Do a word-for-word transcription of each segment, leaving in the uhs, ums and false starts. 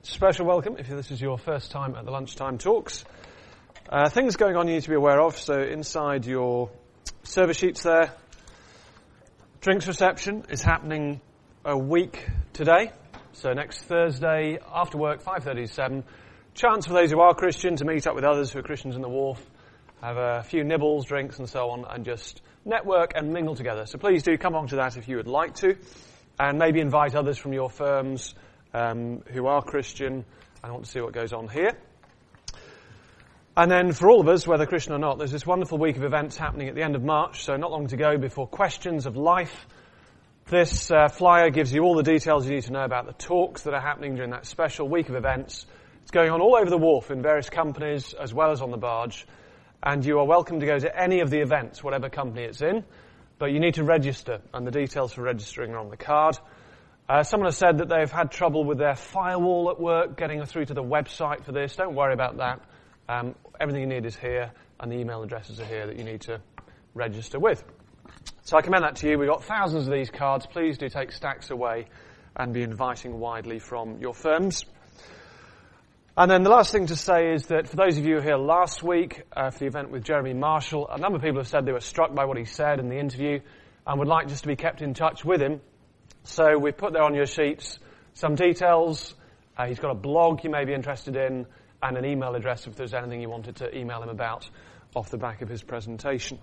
Special welcome if this is your first time at the Lunchtime Talks. Uh, things going on you need to be aware of. So inside your service sheets there, drinks reception is happening a week today. So next Thursday after work, five thirty to seven. Chance for those who are Christian to meet up with others who are Christians in the wharf, have a few nibbles, drinks and so on, and just network and mingle together. So please do come along to that if you would like to, and maybe invite others from your firms um, who are Christian and want to see what goes on here. And then for all of us, whether Christian or not, there's this wonderful week of events happening at the end of March, so not long to go before Questions of Life. This uh, flyer gives you all the details you need to know about the talks that are happening during that special week of events. It's going on all over the wharf in various companies as well as on the barge. And you are welcome to go to any of the events, whatever company it's in. But you need to register, and the details for registering are on the card. Uh, someone has said that they've had trouble with their firewall at work, getting through to the website for this. Don't worry about that. Um, everything you need is here, and the email addresses are here that you need to register with. So I commend that to you. We've got thousands of these cards. Please do take stacks away and be inviting widely from your firms. And then the last thing to say is that for those of you who were here last week uh, for the event with Jeremy Marshall, a number of people have said they were struck by what he said in the interview and would like just to be kept in touch with him. So we put there on your sheets some details. Uh, he's got a blog you may be interested in and an email address if there's anything you wanted to email him about off the back of his presentation.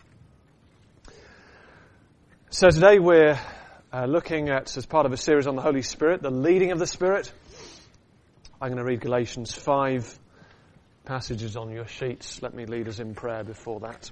So today we're uh, looking at, as part of a series on the Holy Spirit, the leading of the Spirit. I'm going to read Galatians five passages on your sheets. Let me lead us in prayer before that.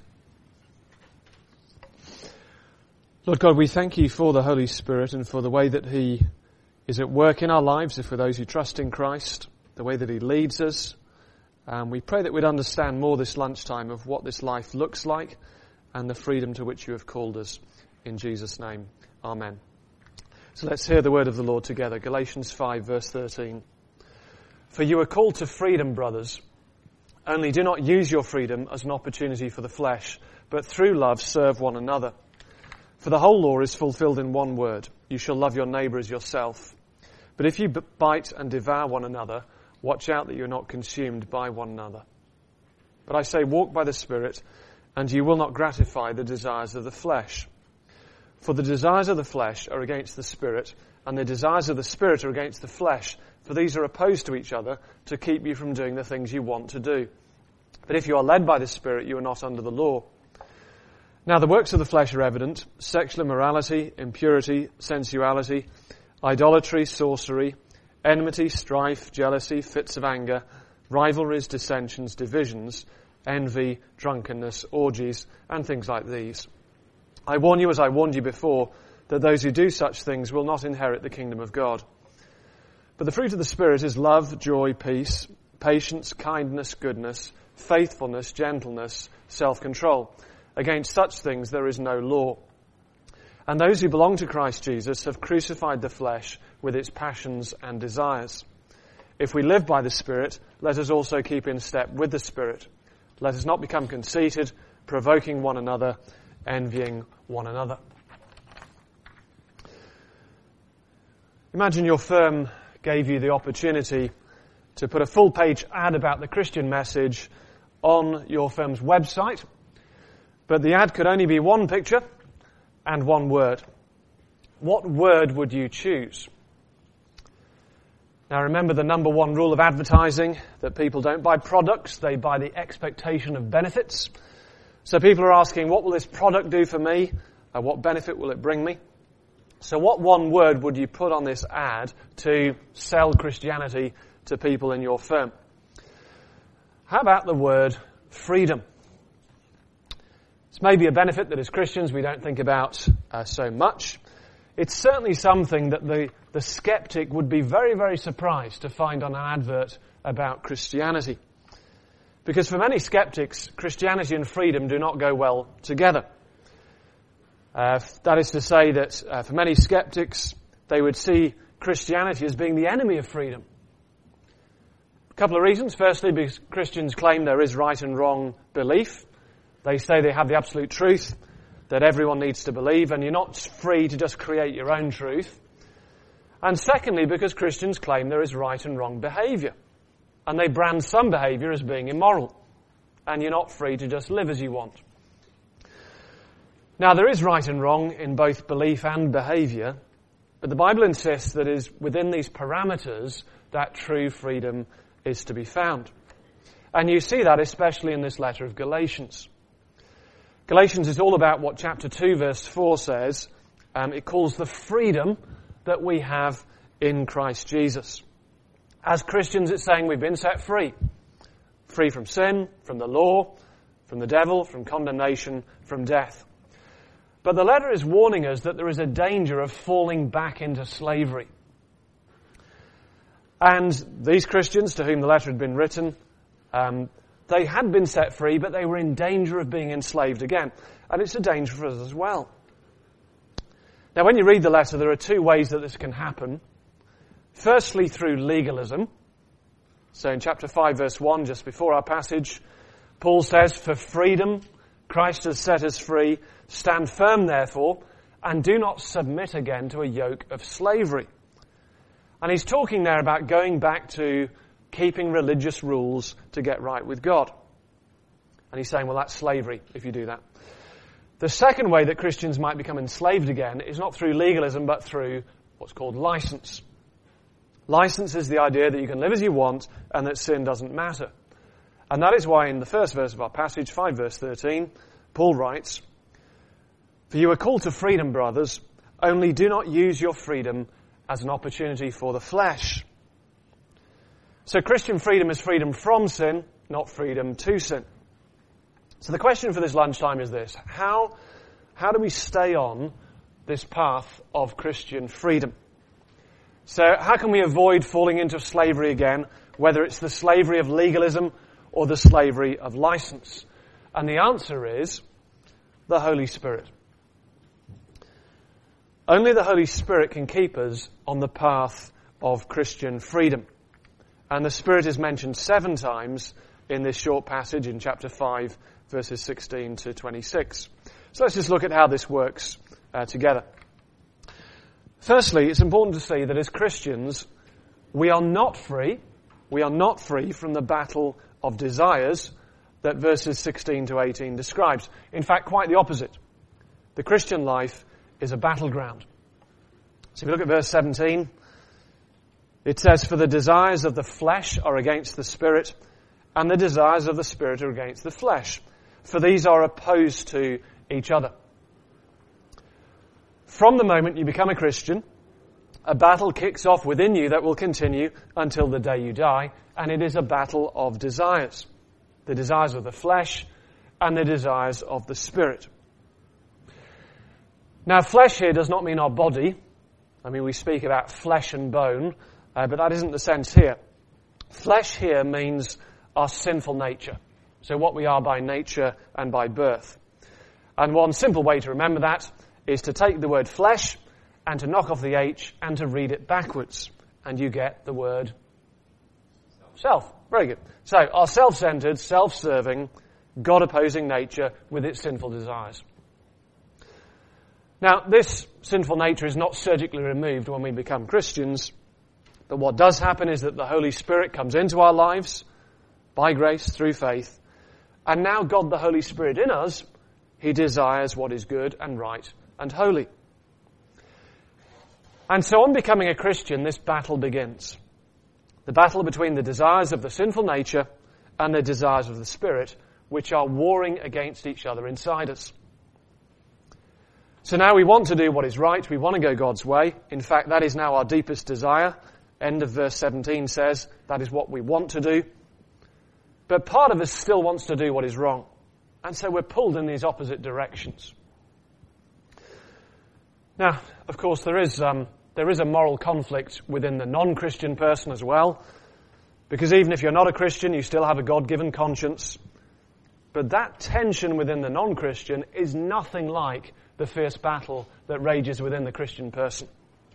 Lord God, we thank you for the Holy Spirit and for the way that he is at work in our lives, if for those who trust in Christ, the way that he leads us. And we pray that we'd understand more this lunchtime of what this life looks like and the freedom to which you have called us. In Jesus' name, amen. So let's hear the word of the Lord together. Galatians five, verse thirteen. For you are called to freedom, brothers. Only do not use your freedom as an opportunity for the flesh, but through love serve one another. For the whole law is fulfilled in one word: you shall love your neighbour as yourself. But if you bite and devour one another, watch out that you are not consumed by one another. But I say, walk by the Spirit, and you will not gratify the desires of the flesh. For the desires of the flesh are against the Spirit, and the desires of the Spirit are against the flesh. For these are opposed to each other to keep you from doing the things you want to do. But if you are led by the Spirit, you are not under the law. Now the works of the flesh are evident: sexual immorality, impurity, sensuality, idolatry, sorcery, enmity, strife, jealousy, fits of anger, rivalries, dissensions, divisions, envy, drunkenness, orgies, and things like these. I warn you, as I warned you before, that those who do such things will not inherit the kingdom of God. But the fruit of the Spirit is love, joy, peace, patience, kindness, goodness, faithfulness, gentleness, self-control. Against such things there is no law. And those who belong to Christ Jesus have crucified the flesh with its passions and desires. If we live by the Spirit, let us also keep in step with the Spirit. Let us not become conceited, provoking one another, envying one another. Imagine your firm gave you the opportunity to put a full-page ad about the Christian message on your firm's website, but the ad could only be one picture and one word. What word would you choose? Now remember the number one rule of advertising, that people don't buy products, they buy the expectation of benefits. So people are asking, what will this product do for me? Uh, what benefit will it bring me? So what one word would you put on this ad to sell Christianity to people in your firm? How about the word freedom? It's maybe a benefit that as Christians we don't think about uh, so much. It's certainly something that the, the skeptic would be very, very surprised to find on an advert about Christianity. Because for many skeptics, Christianity and freedom do not go well together. Uh, that is to say that uh, for many skeptics, they would see Christianity as being the enemy of freedom. A couple of reasons. Firstly, because Christians claim there is right and wrong belief. They say they have the absolute truth that everyone needs to believe, and you're not free to just create your own truth. And secondly, because Christians claim there is right and wrong behaviour. And they brand some behaviour as being immoral. And you're not free to just live as you want. Now, there is right and wrong in both belief and behaviour, but the Bible insists that it is within these parameters that true freedom is to be found. And you see that especially in this letter of Galatians. Galatians is all about what chapter two verse four says. Um, it calls the freedom that we have in Christ Jesus. As Christians, it's saying we've been set free. Free from sin, from the law, from the devil, from condemnation, from death. But the letter is warning us that there is a danger of falling back into slavery. And these Christians to whom the letter had been written, um, they had been set free, but they were in danger of being enslaved again. And it's a danger for us as well. Now, when you read the letter, there are two ways that this can happen. Firstly, through legalism. So in chapter five, verse one, just before our passage, Paul says, "For freedom Christ has set us free. Stand firm, therefore, and do not submit again to a yoke of slavery." And he's talking there about going back to keeping religious rules to get right with God. And he's saying, well, that's slavery if you do that. The second way that Christians might become enslaved again is not through legalism, but through what's called license. License is the idea that you can live as you want and that sin doesn't matter. And that is why in the first verse of our passage, five verse thirteen, Paul writes, "For you are called to freedom, brothers, only do not use your freedom as an opportunity for the flesh." So Christian freedom is freedom from sin, not freedom to sin. So the question for this lunchtime is this: How, how do we stay on this path of Christian freedom? So how can we avoid falling into slavery again, whether it's the slavery of legalism or the slavery of license? And the answer is the Holy Spirit. Only the Holy Spirit can keep us on the path of Christian freedom. And the Spirit is mentioned seven times in this short passage in chapter five, verses sixteen to twenty-six. So let's just look at how this works uh, together. Firstly, it's important to see that as Christians, we are not free, we are not free from the battle of desires that verses sixteen to eighteen describes. In fact, quite the opposite. The Christian life is a battleground. So if you look at verse seventeen, it says, "For the desires of the flesh are against the Spirit, and the desires of the Spirit are against the flesh. For these are opposed to each other." From the moment you become a Christian, a battle kicks off within you that will continue until the day you die, and it is a battle of desires. The desires of the flesh and the desires of the Spirit. Now, flesh here does not mean our body. I mean, we speak about flesh and bone, uh, but that isn't the sense here. Flesh here means our sinful nature. So what we are by nature and by birth. And one simple way to remember that is to take the word flesh and to knock off the H and to read it backwards. And you get the word self. Very good. So our self-centered, self-serving, God-opposing nature with its sinful desires. Now, this sinful nature is not surgically removed when we become Christians, but what does happen is that the Holy Spirit comes into our lives by grace through faith, and now God the Holy Spirit in us, He desires what is good and right and holy. And so on becoming a Christian, this battle begins. The battle between the desires of the sinful nature and the desires of the Spirit, which are warring against each other inside us. So now we want to do what is right. We want to go God's way. In fact, that is now our deepest desire. End of verse seventeen says that is what we want to do. But part of us still wants to do what is wrong. And so we're pulled in these opposite directions. Now, of course, there is um, there is a moral conflict within the non-Christian person as well. Because even if you're not a Christian, you still have a God-given conscience. But that tension within the non-Christian is nothing like the fierce battle that rages within the Christian person.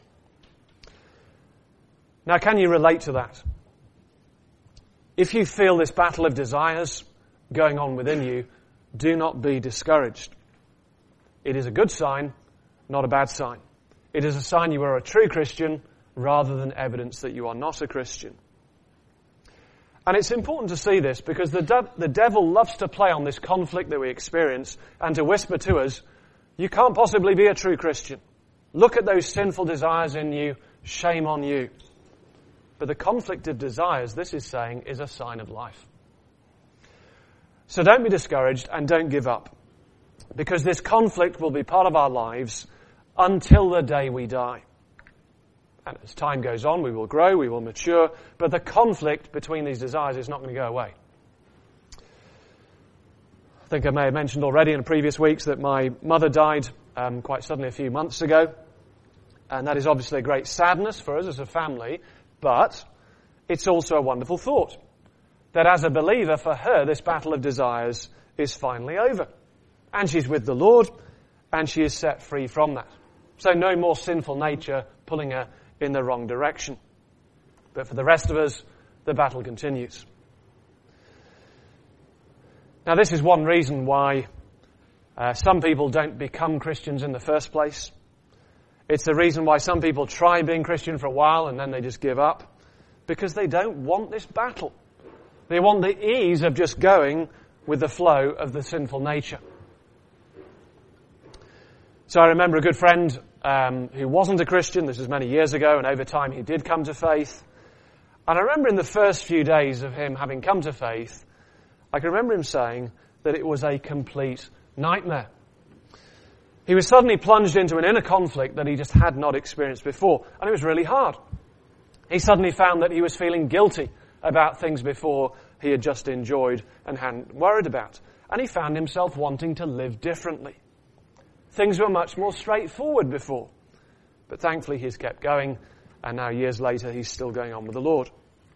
Now, can you relate to that? If you feel this battle of desires going on within you, do not be discouraged. It is a good sign, not a bad sign. It is a sign you are a true Christian, rather than evidence that you are not a Christian. And it's important to see this because the, de- the devil loves to play on this conflict that we experience and to whisper to us, you can't possibly be a true Christian. Look at those sinful desires in you. Shame on you. But the conflict of desires, this is saying, is a sign of life. So don't be discouraged and don't give up. Because this conflict will be part of our lives until the day we die. And as time goes on, we will grow, we will mature, but the conflict between these desires is not going to go away. I think I may have mentioned already in previous weeks that my mother died um, quite suddenly a few months ago. And that is obviously a great sadness for us as a family, but it's also a wonderful thought. That as a believer, for her, this battle of desires is finally over. And she's with the Lord, and she is set free from that. So no more sinful nature pulling her in the wrong direction. But for the rest of us, the battle continues. Now this is one reason why uh, some people don't become Christians in the first place. It's the reason why some people try being Christian for a while and then they just give up. Because they don't want this battle. They want the ease of just going with the flow of the sinful nature. So I remember a good friend um, who wasn't a Christian. This was many years ago, and over time he did come to faith. And I remember in the first few days of him having come to faith, I can remember him saying that it was a complete nightmare. He was suddenly plunged into an inner conflict that he just had not experienced before, and it was really hard. He suddenly found that he was feeling guilty about things before he had just enjoyed and hadn't worried about. And he found himself wanting to live differently. Things were much more straightforward before. But thankfully he's kept going, and now years later he's still going on with the Lord.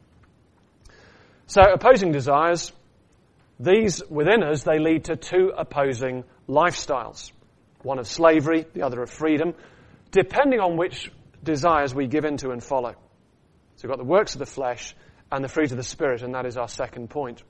So opposing desires, these within us, they lead to two opposing lifestyles. One of slavery, the other of freedom, depending on which desires we give into and follow. So we've got the works of the flesh and the fruit of the Spirit, and that is our second point.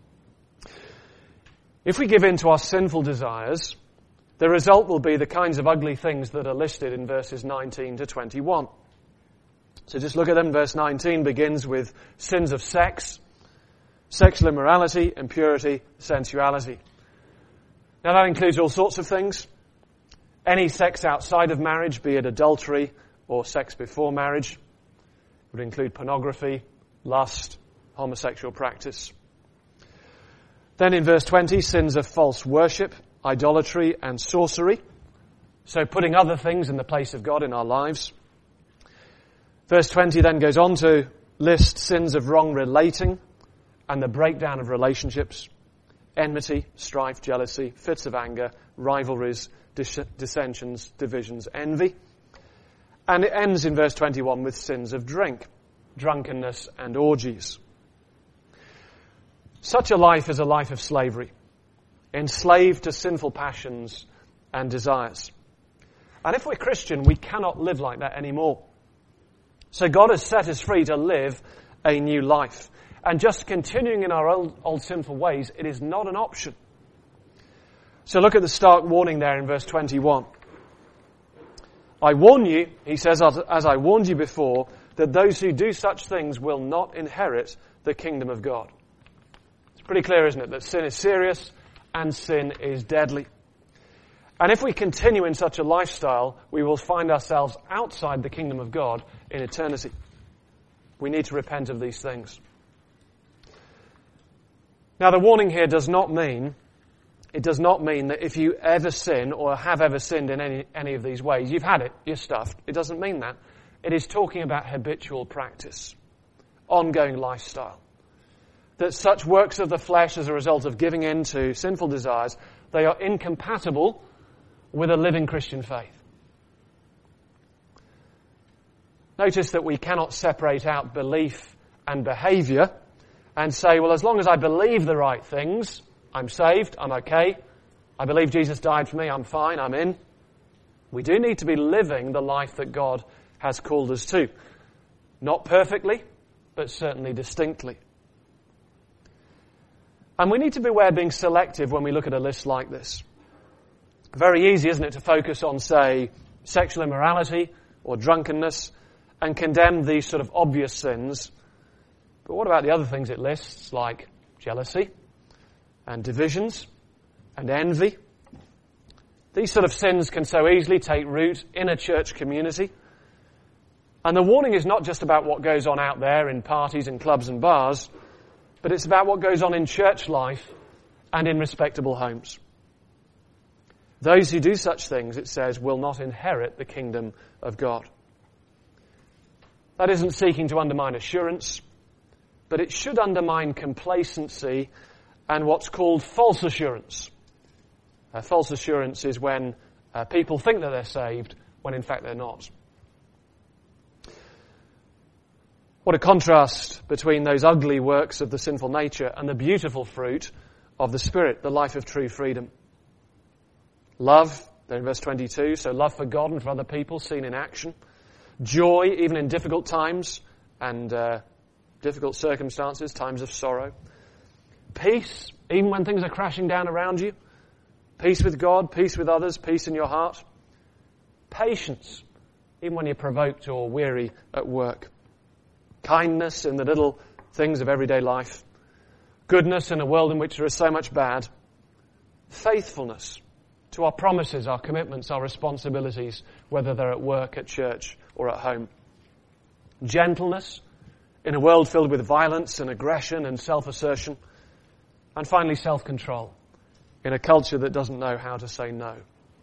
If we give in to our sinful desires, the result will be the kinds of ugly things that are listed in verses nineteen to twenty-one. So just look at them. Verse nineteen begins with sins of sex, sexual immorality, impurity, sensuality. Now that includes all sorts of things. Any sex outside of marriage, be it adultery or sex before marriage. It would include pornography, lust, homosexual practice. Then in verse twenty, sins of false worship, idolatry and sorcery. So putting other things in the place of God in our lives. Verse twenty then goes on to list sins of wrong relating and the breakdown of relationships. Enmity, strife, jealousy, fits of anger, rivalries, dis- dissensions, divisions, envy. And it ends in verse twenty-one with sins of drink, drunkenness and orgies. Such a life is a life of slavery, enslaved to sinful passions and desires. And if we're Christian, we cannot live like that anymore. So God has set us free to live a new life. And just continuing in our old, old sinful ways, it is not an option. So look at the stark warning there in verse twenty-one. I warn you, he says, as, as I warned you before, that those who do such things will not inherit the kingdom of God. It's pretty clear, isn't it, that sin is serious and sin is deadly. And if we continue in such a lifestyle, we will find ourselves outside the kingdom of God in eternity. We need to repent of these things. Now the warning here does not mean, it does not mean that if you ever sin or have ever sinned in any, any of these ways, you've had it, you're stuffed. It doesn't mean that. It is talking about habitual practice, ongoing lifestyle. That such works of the flesh as a result of giving in to sinful desires, they are incompatible with a living Christian faith. Notice that we cannot separate out belief and behavior and say, well, as long as I believe the right things, I'm saved, I'm okay. I believe Jesus died for me, I'm fine, I'm in. We do need to be living the life that God has called us to. Not perfectly, but certainly distinctly. And we need to beware of being selective when we look at a list like this. Very easy, isn't it, to focus on, say, sexual immorality or drunkenness and condemned these sort of obvious sins. But what about the other things it lists, like jealousy and divisions and envy? These sort of sins can so easily take root in a church community. And the warning is not just about what goes on out there in parties and clubs and bars, but it's about what goes on in church life and in respectable homes. Those who do such things, it says, will not inherit the kingdom of God. That isn't seeking to undermine assurance, but it should undermine complacency and what's called false assurance. Uh, false assurance is when uh, people think that they're saved when in fact they're not. What a contrast between those ugly works of the sinful nature and the beautiful fruit of the Spirit, the life of true freedom. Love, there in verse twenty-two, so love for God and for other people seen in action. Joy, even in difficult times and uh, difficult circumstances, times of sorrow. Peace, even when things are crashing down around you. Peace with God, peace with others, peace in your heart. Patience, even when you're provoked or weary at work. Kindness in the little things of everyday life. Goodness in a world in which there is so much bad. Faithfulness to our promises, our commitments, our responsibilities, whether they're at work, at church, or at home. Gentleness in a world filled with violence and aggression and self-assertion. And finally, self-control in a culture that doesn't know how to say no.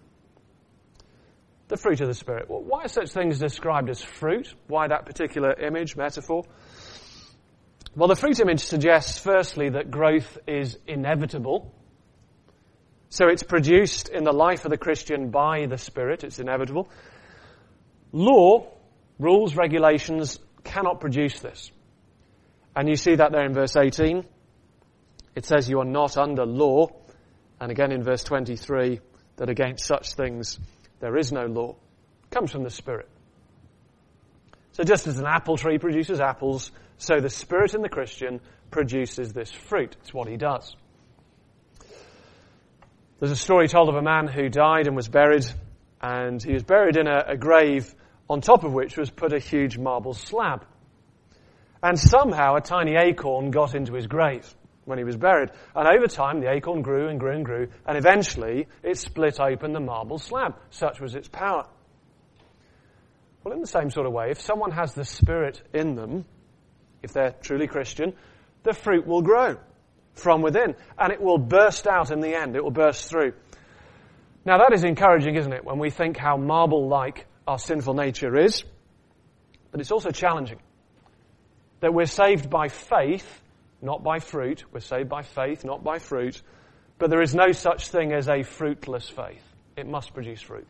The fruit of the Spirit. Well, why are such things described as fruit? Why that particular image, metaphor? Well, the fruit image suggests, firstly, that growth is inevitable. So it's produced in the life of the Christian by the Spirit. It's inevitable. Law, rules, regulations cannot produce this. And you see that there in verse eighteen. It says you are not under law. And again in verse twenty-three, that against such things there is no law. It comes from the Spirit. So just as an apple tree produces apples, so the Spirit in the Christian produces this fruit. It's what he does. There's a story told of a man who died and was buried, and he was buried in a, a grave on top of which was put a huge marble slab. And somehow a tiny acorn got into his grave when he was buried. And over time the acorn grew and grew and grew, and eventually it split open the marble slab. Such was its power. Well, in the same sort of way, if someone has the Spirit in them, if they're truly Christian, the fruit will grow from within, and it will burst out in the end. It will burst through. Now that is encouraging, isn't it, when we think how marble-like our sinful nature is, but it's also challenging. That we're saved by faith, not by fruit. We're saved by faith, not by fruit. But there is no such thing as a fruitless faith. It must produce fruit.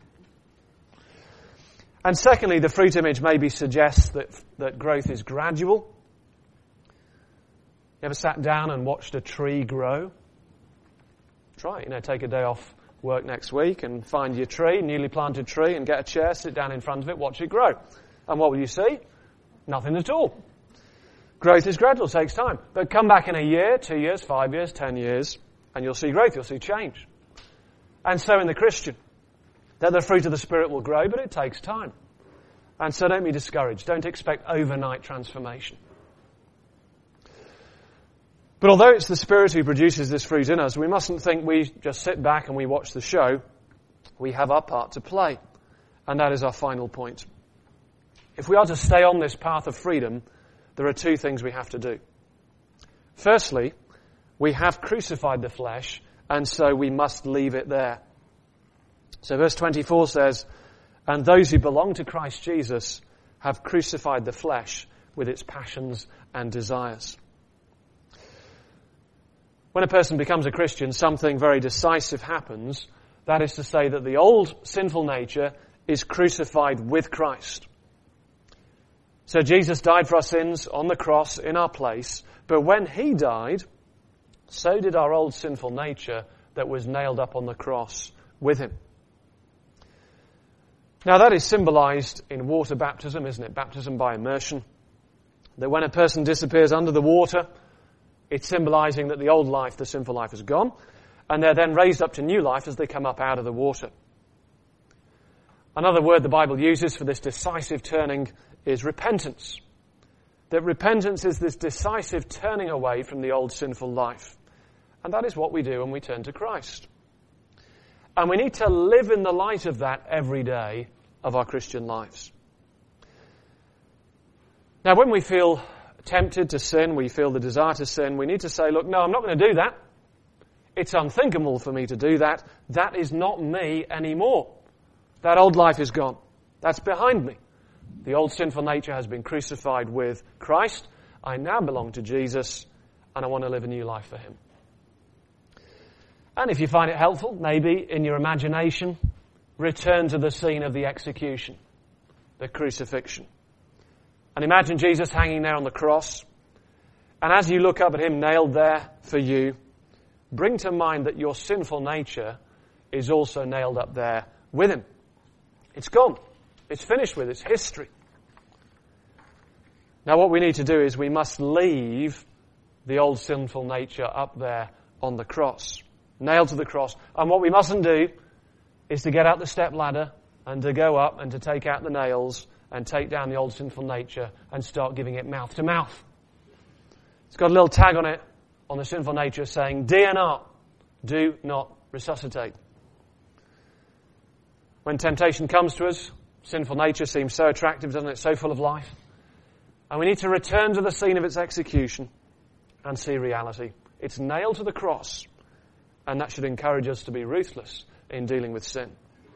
And secondly, the fruit image maybe suggests that, that growth is gradual. You ever sat down and watched a tree grow? Try it. You know, take a day off work next week and find your tree, newly planted tree, and get a chair, sit down in front of it, watch it grow. And what will you see? Nothing at all. Growth is gradual, it takes time. But come back in a year, two years, five years, ten years, and you'll see growth, you'll see change. And so in the Christian, that the fruit of the Spirit will grow, but it takes time. And so don't be discouraged. Don't expect overnight transformation. But although it's the Spirit who produces this fruit in us, we mustn't think we just sit back and we watch the show. We have our part to play. And that is our final point. If we are to stay on this path of freedom, there are two things we have to do. Firstly, we have crucified the flesh, and so we must leave it there. So verse twenty-four says, and those who belong to Christ Jesus have crucified the flesh with its passions and desires. When a person becomes a Christian, something very decisive happens. That is to say that the old sinful nature is crucified with Christ. So Jesus died for our sins on the cross in our place, but when he died, so did our old sinful nature that was nailed up on the cross with him. Now that is symbolized in water baptism, isn't it? Baptism by immersion. That when a person disappears under the water, it's symbolizing that the old life, the sinful life, is gone, and they're then raised up to new life as they come up out of the water. Another word the Bible uses for this decisive turning is repentance. That repentance is this decisive turning away from the old sinful life. And that is what we do when we turn to Christ. And we need to live in the light of that every day of our Christian lives. Now, when we feel tempted to sin, we feel the desire to sin, we need to say, look, no, I'm not going to do that. It's unthinkable for me to do that. That is not me anymore. That old life is gone. That's behind me. The old sinful nature has been crucified with Christ. I now belong to Jesus, and I want to live a new life for him. And if you find it helpful, maybe in your imagination, return to the scene of the execution, the crucifixion. And imagine Jesus hanging there on the cross. And as you look up at him nailed there for you, bring to mind that your sinful nature is also nailed up there with him. It's gone. It's finished with. It's history. Now what we need to do is we must leave the old sinful nature up there on the cross, nailed to the cross. And what we mustn't do is to get out the step ladder and to go up and to take out the nails and take down the old sinful nature and start giving it mouth to mouth. It's got a little tag on it, on the sinful nature, saying D N R, do not resuscitate. When temptation comes to us, sinful nature seems so attractive, doesn't it? So full of life. And we need to return to the scene of its execution and see reality. It's nailed to the cross, and that should encourage us to be ruthless in dealing with sin.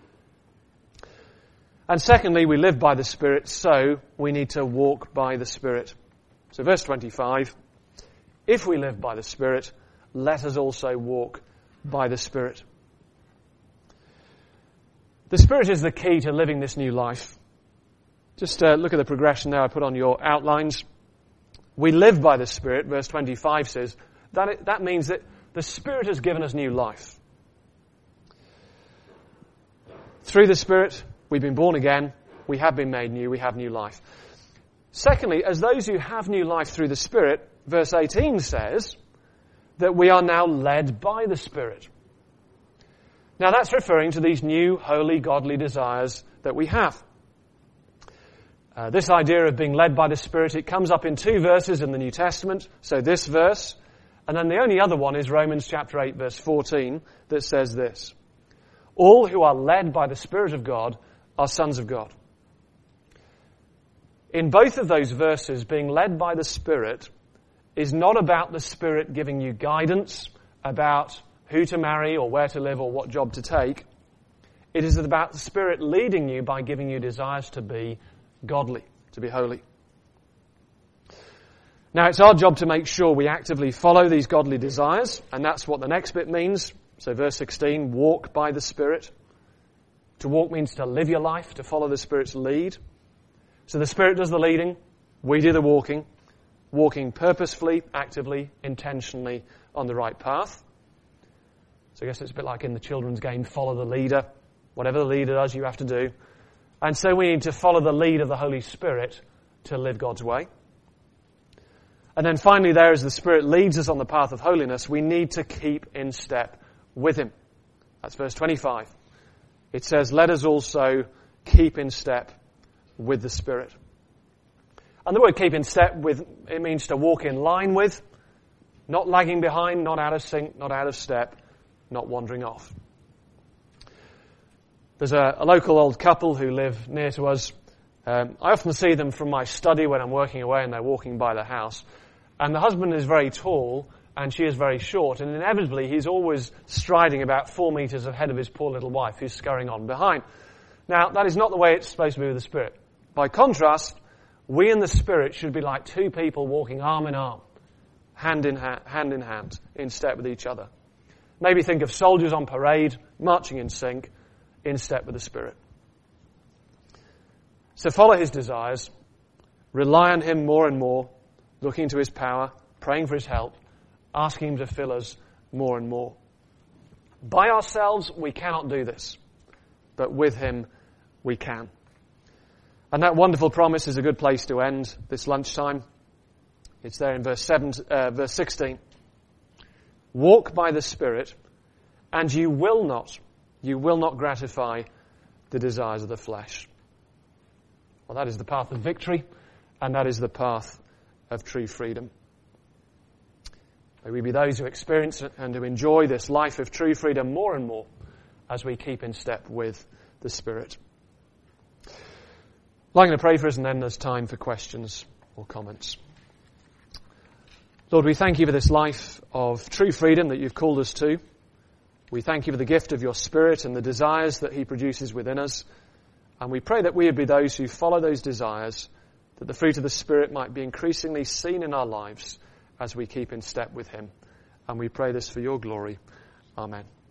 And secondly, we live by the Spirit, so we need to walk by the Spirit. So verse twenty-five, if we live by the Spirit, let us also walk by the Spirit. The Spirit is the key to living this new life. Just uh, look at the progression there I put on your outlines. We live by the Spirit, verse twenty-five says, that, it, that means that the Spirit has given us new life. Through the Spirit, we've been born again, we have been made new, we have new life. Secondly, as those who have new life through the Spirit, verse eighteen says that we are now led by the Spirit. Now that's referring to these new, holy, godly desires that we have. Uh, this idea of being led by the Spirit, it comes up in two verses in the New Testament. So this verse, and then the only other one is Romans chapter eight, verse fourteen, that says this: all who are led by the Spirit of God are sons of God. In both of those verses, being led by the Spirit is not about the Spirit giving you guidance about who to marry or where to live or what job to take. It is about the Spirit leading you by giving you desires to be godly, to be holy. Now it's our job to make sure we actively follow these godly desires, and that's what the next bit means. So verse sixteen, walk by the Spirit. To walk means to live your life, to follow the Spirit's lead. So the Spirit does the leading, we do the walking, walking purposefully, actively, intentionally on the right path. So I guess it's a bit like in the children's game, follow the leader. Whatever the leader does, you have to do. And so we need to follow the lead of the Holy Spirit to live God's way. And then finally there, as the Spirit leads us on the path of holiness, we need to keep in step with Him. That's verse twenty-five. It says, let us also keep in step with the Spirit. And the word keep in step with, it means to walk in line with, not lagging behind, not out of sync, not out of step, not wandering off. There's a, a local old couple who live near to us. Um, I often see them from my study when I'm working away and they're walking by the house. And the husband is very tall and she is very short. And inevitably he's always striding about four metres ahead of his poor little wife who's scurrying on behind. Now, that is not the way it's supposed to be with the Spirit. By contrast, we in the Spirit should be like two people walking arm in arm, hand in hand, hand in hand, in step with each other. Maybe think of soldiers on parade, marching in sync, in step with the Spirit. So follow His desires, rely on Him more and more, looking to His power, praying for His help, asking Him to fill us more and more. By ourselves, we cannot do this, but with Him, we can. And that wonderful promise is a good place to end this lunchtime. It's there in verse seven, uh, verse sixteen. Walk by the Spirit, and you will not, you will not gratify the desires of the flesh. Well, that is the path of victory, and that is the path of true freedom. May we be those who experience and who enjoy this life of true freedom more and more as we keep in step with the Spirit. I'm going to pray for us, and then there's time for questions or comments. Lord, we thank you for this life of true freedom that you've called us to. We thank you for the gift of your Spirit and the desires that he produces within us. And we pray that we would be those who follow those desires, that the fruit of the Spirit might be increasingly seen in our lives as we keep in step with him. And we pray this for your glory. Amen.